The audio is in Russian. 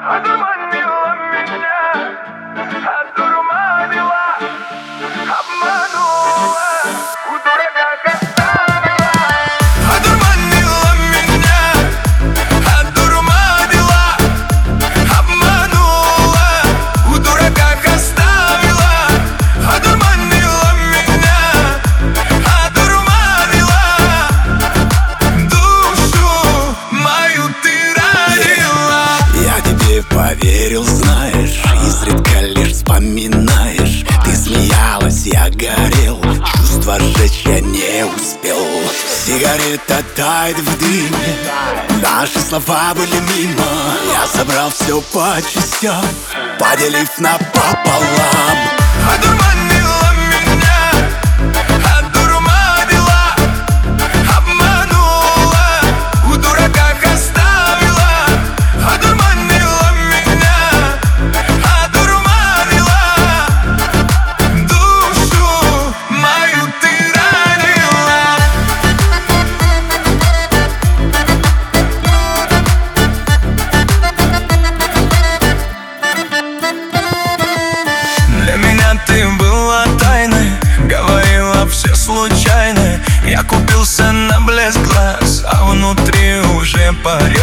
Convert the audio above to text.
Одурманила меня, одурманила, обманула, у дурака оставила. Одурманила меня, одурманила, обманула, у дураках оставила. Одурманила меня, одурманила, душу мою ты ранила. Я тебе поверил, знаешь, изредка лишь вспоминаешь. Ты смеялась, я горел, чувства сжечь я не успел. Сигарета тает в дыме, наши слова были мимо. Я собрал все по частям, поделив напополам. Одурманила меня, одурманила, обманула, у дураках оставила. Одурманила меня, одурманила, душу мою ты ранила. Для меня ты была тайной, говорила все случайно. Я купился на блеск глаз, а внутри уже парил.